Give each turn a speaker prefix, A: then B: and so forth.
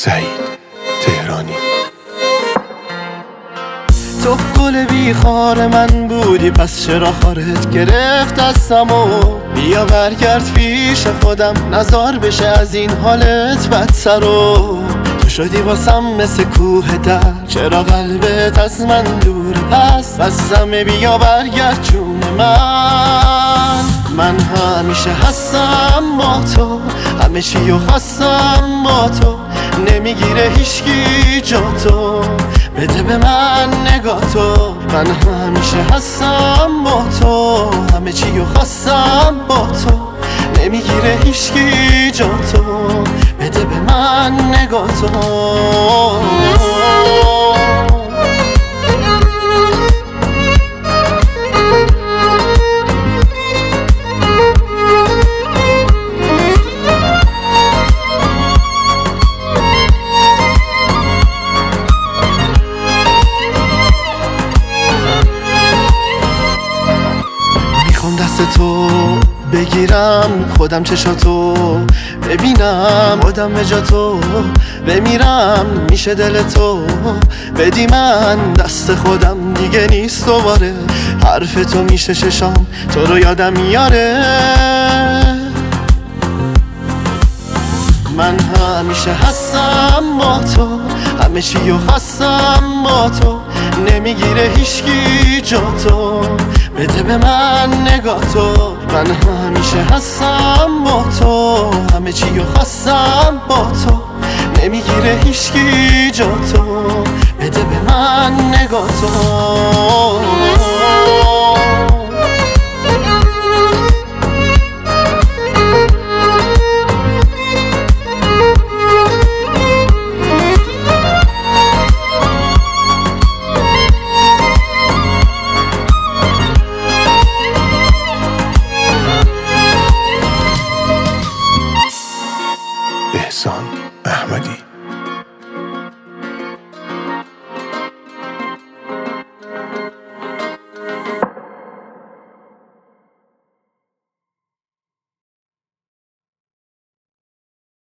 A: سعید تهرانی.
B: تو گل بیخار من بودی، پس چرا خارت گرفت دستمو؟ بیا برگرد پیش خودم، نزار بشه از این حالت بدترو. تو شدی واسم مثل کوه در، چرا قلبت از من دوره؟ پس بسمه بیا برگرد جون من همیشه هستم با تو، همه چیو خواستم با تو، نمیگیره هیچکی جا تو، بده به من نگاه تو. من همیشه هستم با تو، همه چیو خواستم با تو، نمیگیره هیچکی جا تو، بده به من نگاه تو. دست تو بگیرم، خودم چشاتو ببینم، خودم به جا تو بمیرم، میشه دل تو بدی من دست خودم، دیگه نیست دوباره حرف تو میشه چشام تو رو یادم میاره. من همیشه هستم با تو، همه چیو خواستم با تو، نمیگیره هیچکی جا تو، بده به من نگاه تو. من همیشه هستم با تو، همه چیو خواستم با تو، نمیگیره هیچکی جا تو، بده به من نگاه تو.